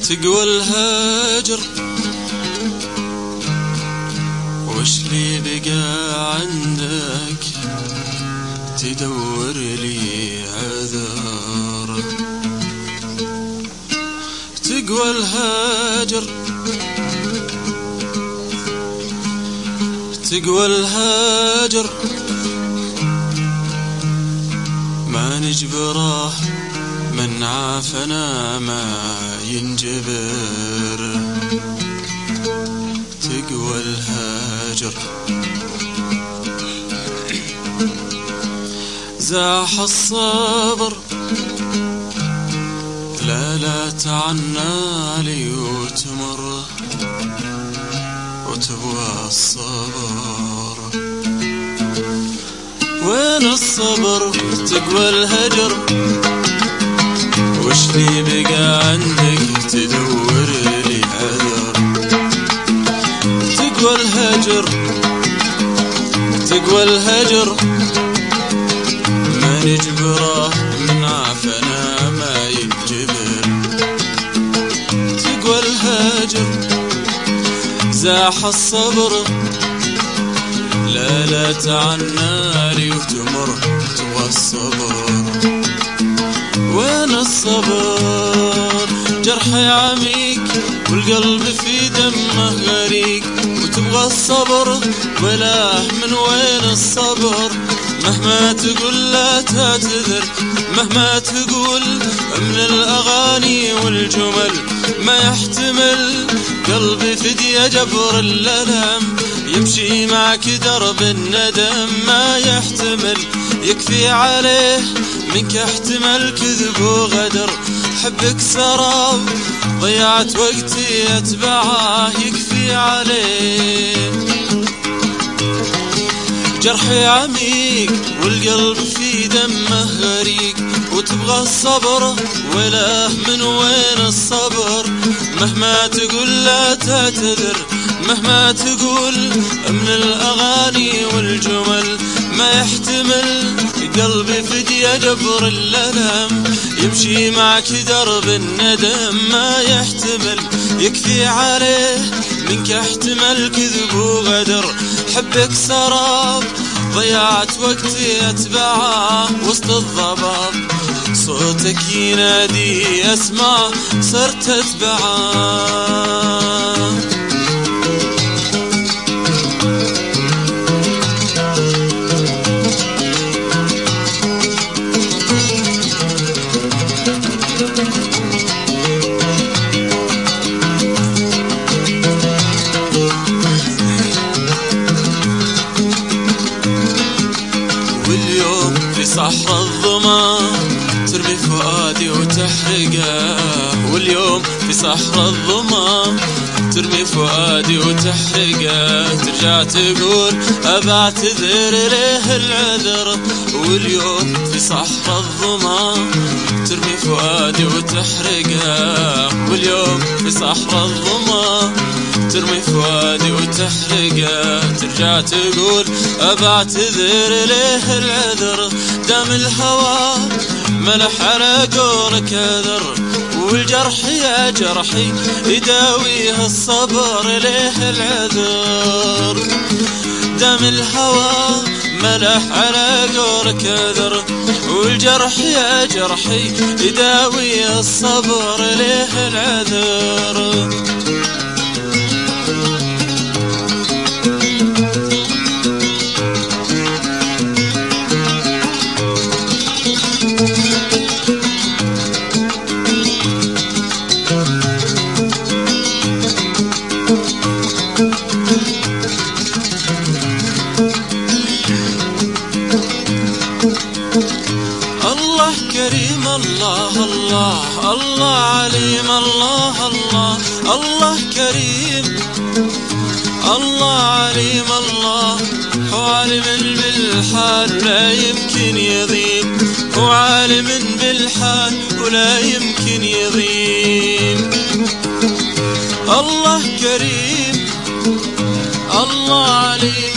تقوى الهجر، وش لي بقى عندك تدور لي عذر؟ تقوى الهجر، تقوى الهجر، ما نجبره من عافنا ما ينجبر. تقوى الهجر، زاح الصبر، لا تعنى لي وتمر، وتبغى الصبر. وين الصبر؟ تقوى الهجر، وش لي بقى عندك تدور لي عذر؟ تقوى الهجر، تقوى الهجر، ما نجبره من عافنا ما ينجبر. تقوى الهجر، زاح الصبر، لا تعنى لي وتمر، تبغى الصبر. وين الصبر؟ جرحي عميق والقلب في دمه غريق، وتبغى الصبر ولا من وين الصبر؟ مهما تقول لا تعتذر، مهما تقول من الأغاني والجمل ما يحتمل. قلبي فدية جبر الألم، يمشي معك درب الندم ما يحتمل. يكفي عليه منك احتمل كذب وغدر، حبك سراب ضيعت وقتي اتبعه يكفي عليه. جرحي عميق والقلب في دمه غريق، وتبغى الصبر ولا من وين الصبر؟ مهما تقول لا تعتذر، مهما تقول من الأغاني والجمل ما يحتمل. قلبي فدية جبر الألم، يمشي معك درب الندم ما يحتمل. يكفي عليه منك احتمل كذب وغدر، حبك سراب ضيعت وقتي اتبعه وسط الضباب. صوتك ينادي اسمع صرت اتبعه. واليوم في صحراء الظما ترمي فؤادي وتحرقه، واليوم في صحراء الظما ترمي فؤادي وتحرقه. ترجع تقول أبعتذر ليه العذر، واليوم في صحراء الظما ترمي فؤادي وتحرقه، واليوم في صحراء الظما ترمي فؤادي وتحرقه. ترجع تقول أبعتذر ليه العذر، دام الهوى ملح على قولك عذر، والجرح يا جرحي يداويه الصبر ليه العذر. دام الهوى ملح على قولك عذر، والجرح يا جرحي يداويه الصبر ليه العذر. الله كريم الله الله الله عليم الله الله الله كريم الله عليم الله. هو عالم بالحال ولا يمكن يضيق، هو عالم بالحال ولا يمكن يضيق. الله كريم الله عليم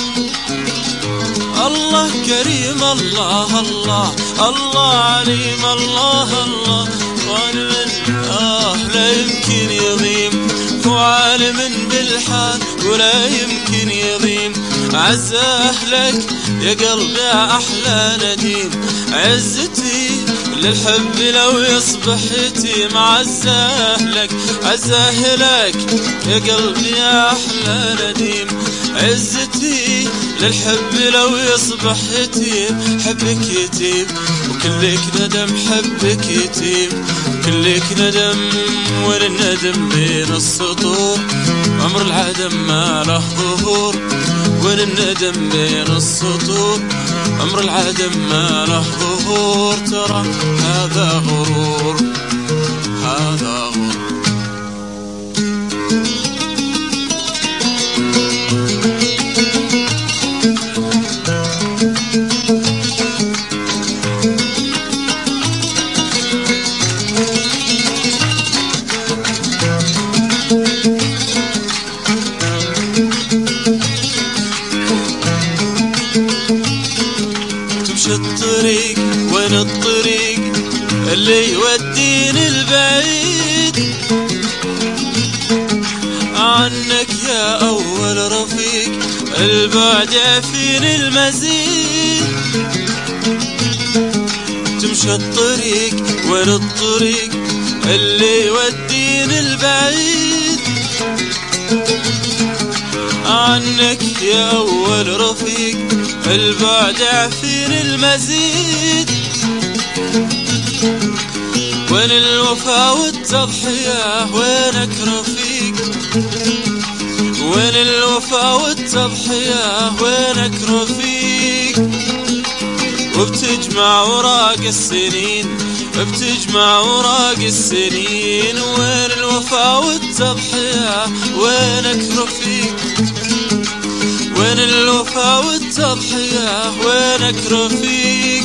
الله كريم الله الله الله عليم الله الله لا يمكن يضيم، هو عالم بالحال ولا يمكن يضيم. عزاه لك يا قلبي أحلى نديم، عزتي للحب لو يصبح يتيم. عزاه لك يا قلبي يا أحلى نديم، عزتي للحب لو يصبح يتيم. حبك يتيم وكلك ندم، حبك يتيم كلك ندم، والندم بين السطور. عمر العدم ما له ظهور، والندم بين السطور. عمر العدم ما له ظهور، ترى هذا غرور، هذا غرور. الطريق وين الطريق اللي يوديني البعيد عنك يا أول رفيق، البعد يعفيني المزيد. تمشي الطريق وين الطريق اللي يوديني البعيد عنك يا أول رفيق، البعد يعفيني المزيد. وين الوفا والتضحية وينك رفيق، وين الوفا والتضحية وينك رفيق. وبتجمع وراق السنين، بتجمع وراق السنين. وين الوفا والتضحية وينك رفيق، وين الوفا والتضحية وينك رفيق.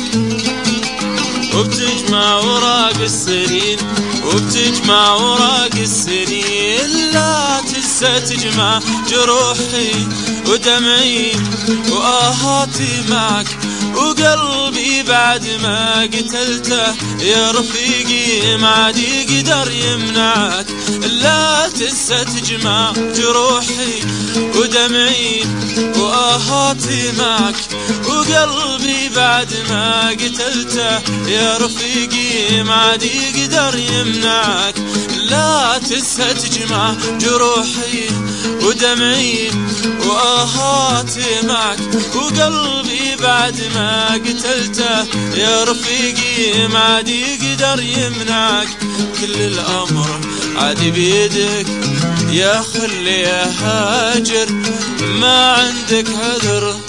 وبتجمع وراق السنين، وبتجمع وراق السنين. لا تنسى تجمع جروحي ودمعي وآهاتي معك، وقلبي بعد ما قتلته يا رفيقي ما عاد يقدر يمنعك. لا تنسى تجمع جروحي ودمعي وآهاتي معك، وقلبي بعد ما قتلته يا رفيقي ما عاد يقدر يمنعك. لا تنسى تجمع جروحي ودمعي وآهاتي معك، وقلبي بعد ما قتلته يا رفيقي ما عاد يقدر يمنعك. كل الأمر عاد بيدك يا خلي يا هاجر، ما عندك عذر